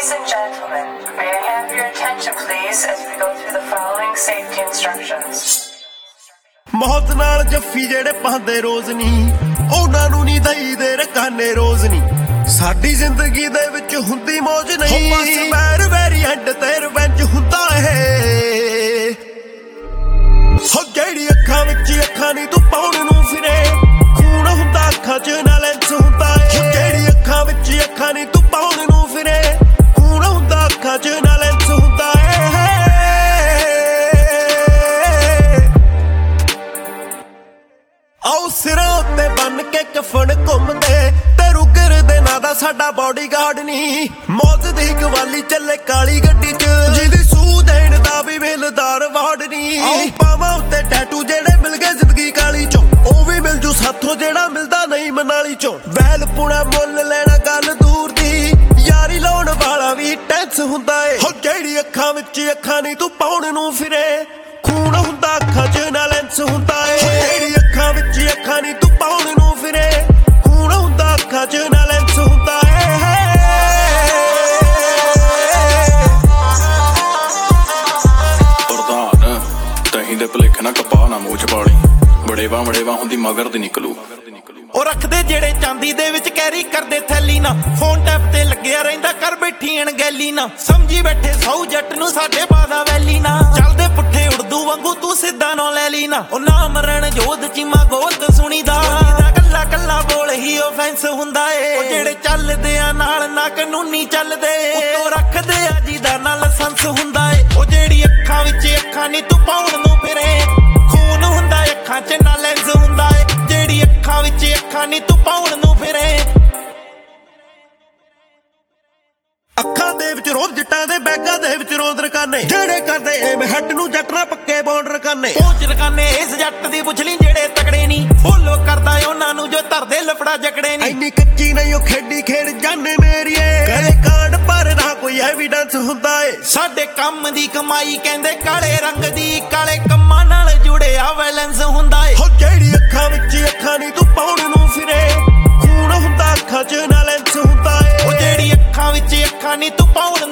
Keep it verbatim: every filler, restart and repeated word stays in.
Ladies and gentlemen, may I have your attention please as we go through the following safety instructions. ਮੌਤ ਨਾਲ ਜੱਫੀ ਜਿਹੜੇ ਪਾਉਂਦੇ ਰੋਜ਼ ਨਹੀਂ ਉਹਨਾਂ ਨੂੰ ਨਹੀਂ ਦਈਦੇ ਰਕਾਨੇ ਰੋਜ਼ ਨਹੀਂ ਸਾਡੀ ਜ਼ਿੰਦਗੀ ਦੇ ਵਿੱਚ ਹੁੰਦੀ ਮੌਜ ਨਹੀਂ ਬਸ ਵੈਰ ਵੈਰੀਐਂਟ ਤੇ ਰਿਵੈਂਜ ਹੁੰਦਾ ਏ ਹੋ ਜਿਹੜੀ ਅੱਖਾਂ ਵਿੱਚ ਅੱਖਾਂ ਨਹੀਂ ਤੂੰ ਪਾਉਣ ਨੂੰ ਫਿਰੇ ਖੂਨ ਹੁੰਦਾ ਅੱਖਾਂ 'ਚ ਨਾ ਲੈਂਸ ਹੁੰਦਾ ਏ ਜਿਹੜੀ ਅੱਖਾਂ ਵਿੱਚ ਅੱਖਾਂ ਨਹੀਂ ਤੂੰ ਪਾਉਣ ਨੂੰ ਫਿਰੇ ਖੂਨ ਹੁੰਦਾ ਅੱਖਾਂ 'ਚ ਨਾ ਲੈਂਸ ਹੁੰਦਾ ਏ ਆਓ ਸਿਰਾਂ ਉੱਤੇ ਬੰਨ ਕੇ ਕਫਨ ਘੁੰਮਦੇ ਤੇ ਰੁਗਰ ਦੇ ਨਾਂ ਦਾ ਸਾਡਾ ਬਾਡੀਗਾਰਡ ਨਹੀਂ ਮੌਤ ਦੀ ਗਵਾਲੀ ਚੱਲੇ ਕਾਲੀ ਗੱਡੀ 'ਚ ਜਿਹਦੀ ਸੂਹ ਦੇਣ ਦਾ ਵੀ ਮਿਲਦਾਰ ਵਾਰਡ ਨਹੀਂ ਪਾਵਾਂ ਉੱਤੇ ਟੈਟੂ ਜਿਹੜੇ ਮਿਲ ਗਏ ਜ਼ਿੰਦਗੀ ਕਾਲੀ 'ਚੋਂ ਉਹ ਵੀ ਮਿਲ ਜੂ ਸਾਥੋਂ ਜਿਹੜਾ ਮਿਲਦਾ ਨਹੀਂ ਮਨਾਲੀ 'ਚੋਂ ਵੈਲ ਪੁਣਾ ਮੁੱਲ ਲੈਣਾ ਗੱਲ ਦੂਰ ਦੀ ਯਾਰੀ ਲਾਉਣ ਵਾਲਾ ਵੀ ਟੈਂਸ ਹੁੰਦਾ ਏ ਹੋ ਜਿਹੜੀ ਅੱਖਾਂ ਵਿੱਚ ਅੱਖਾਂ ਨਹੀਂ ਤੂੰ ਪਾਉਣ ਨੂੰ ਫਿਰੇ ਖੂਨ ਹੁੰਦਾ ਅੱਖਾਂ 'ਚ ਨਾ ਲੈਂਸ ਹੁੰਦਾ ਏ ਜਿਹੜੀ ਅੱਖਾਂ ਵਿੱਚ ਅੱਖਾਂ ਨਹੀਂ ਤੂੰ ਪਾਉਣ ਨੂੰ ਫਿਰੇ ਖੂਨ ਹੁੰਦਾ ਅੱਖਾਂ 'ਚ ਨਾ ਲੈਂਸ ਹੁੰਦਾ ਏ ਪ੍ਰਧਾਨ ਤਹੀਂ ਦੇ ਭਲੇਖੇ ਨਾ ਕਪਾਹ ਨਾ ਮੂੰਹ 'ਚ ਪਾਲੀ ਬੜੇਵਾ ਬੜੇਵਾ ਹੁੰਦੀ ਮਗਰ ਦੀ ਨਿਕਲੂ ਉਹ ਰੱਖਦੇ ਜਿਹੜੇ ਚਾਂਦੀ ਦੇ ਵਿੱਚ ਕੈਰੀ ਕਰਦੇ ਥੈਲੀ ਨਾ ਫੋਨ ਟੈਪ ਤੇ ਲੱਗਿਆ ਰਹਿੰਦਾ ਕਰ ਬੈਠੀ ਅਣਗੈਲੀ ਨਾ ਸਮਝੀ ਬੈਠੇ ਸੌ ਜੱਟ ਨੂੰ ਸਾਡੇ ਬਾਦਾ ਵੈਲੀ ਨਾ ਚੱਲਦੇ ਪੁੱਠੇ ਉੜਦੂ ਵਾਂਗੂ ਤੂੰ ਸਿੱਧਾ ਨਾ ਲੈ ਲਈ ਨਾ ਉਹ ਨਾ ਮਰਨ ਜੋਧ ਚੀਮਾ ਗੋਤ ਸੁਣੀਦਾ ਕੱਲਾ ਕੱਲਾ ਬੋਲ ਹੀ ਆਫੈਂਸ ਹੁੰਦਾ ਏ ਉਹ ਜਿਹੜੇ ਚੱਲਦੇ ਆ ਨਾਲ ਨਾ ਕਾਨੂੰਨੀ ਚੱਲਦੇ ਉੱਤੋਂ ਰੱਖਦੇ ਆ ਜਿਹਦਾ ਨਾ ਲਾਇਸੈਂਸ ਹੁੰਦਾ ਏ ਉਹ ਜਿਹੜੀ ਅੱਖਾਂ ਵਿੱਚ ਅੱਖਾਂ ਨਹੀਂ ਤੂੰ ਪਾਉਣ ਨੂੰ ਫਿਰੇ ਖੂਨ ਹੁੰਦਾ ਅੱਖਾਂ 'ਚ ਨਾ ਲੈਂਸ ਹੁੰਦਾ ਏ ਜਿਹੜੀ ਅੱਖਾਂ ਵਿੱਚ ਅੱਖਾਂ ਨਹੀਂ ਤੂੰ ਪਾਉਣ ਨੂੰ ਫਿਰੇ ਅੱਖਾਂ ਦੇ ਵਿੱਚ ਰੋਜ਼ ਜੱਟਾਂ ਦੇ ਬੈਗਾਂ ਦੇ ਵਿੱਚ ਰੋਜ਼ ਰਕਾਨੇ ਜਿਹੜੇ ਕਰਦੇ ਏਮ ਹੈਡ ਨੂੰ ਜੱਟ ਨਾ ਪੱਕੇ ਬੌਂਡ ਰਕਾਨੇ ਪਹੁੰਚ ਰਕਾਨੇ ਇਸ ਜੱਟ ਦੀ ਪੁੱਛ ਲਈ ਜਿਹੜੇ ਤਕੜੇ ਨਹੀਂ ਫੋਲੋ ਕਰਦਾ ਉਹਨਾਂ ਨੂੰ ਜੋ ਧਰਦੇ ਲਫੜਾ ਜਕੜੇ ਨਹੀਂ ਇੰਨੀ ਕੱਚੀ ਨਹੀਂ ਉਹ ਖੇਡੀ ਖੇਡ ਜਾਣੇ ਮੇਰੀਏ ਕਰੇ ਕਾਂਡ ਪਰ ਨਾ ਕੋਈ ਐਵੀਡੈਂਸ ਹੁੰਦਾ ਏ ਸਾਡੇ ਕੰਮ ਦੀ ਕਮਾਈ ਕਹਿੰਦੇ ਕਾਲੇ ਰੰਗ ਦੀ ਕਾਲੇ ਕੰਮਾਂ ਨਾਲ ਜੁੜਿਆ ਵੈਲੈਂਸ ਹੁੰਦਾ ਏ ਹੋ ਜਿਹੜੀ ਅੱਖਾਂ ਵਿੱਚ ਅੱਖਾਂ ਨਹੀਂ ਤੂੰ ਪਾਉਣ ਨੂੰ ਫਿਰੇ ਖੂਨ ਹੁੰਦਾ ਅੱਖਾਂ 'ਚ ਨਾ ਲੈਂਸ ਹੁੰਦਾ ਏ ਉਹ ਜਿਹੜੀ ਅੱਖਾਂ ਵਿੱਚ ਅੱਖਾਂ ਨਹੀਂ ਤੂੰ ਪਾਉਣ